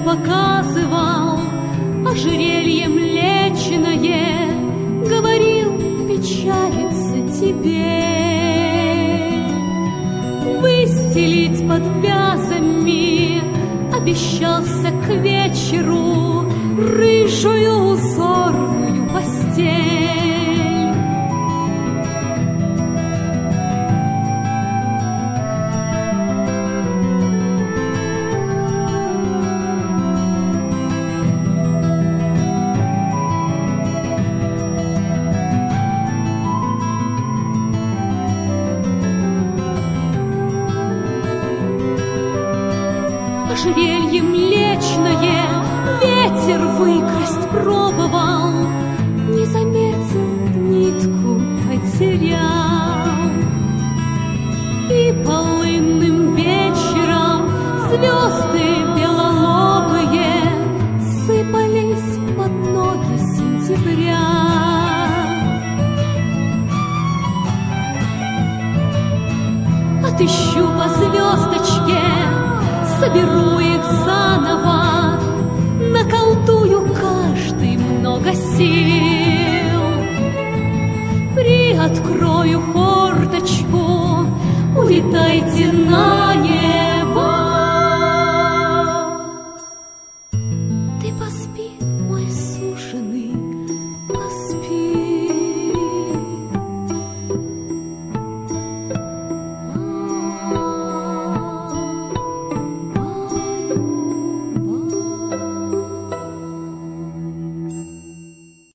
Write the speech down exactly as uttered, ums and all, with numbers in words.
показывал ожерелье млечное, говорил, печалится тебе. Выстелить под вязами обещался к вечеру рыжую узорную постель. Ожерелье млечное ветер выкрасть пробовал, не заметил, нитку потерял. И полынным вечером звезды белолобые сыпались под ноги сентября. Отыщу по звездочке, соберу их заново, наколдую каждый много сил. Приоткрою форточку, улетайте на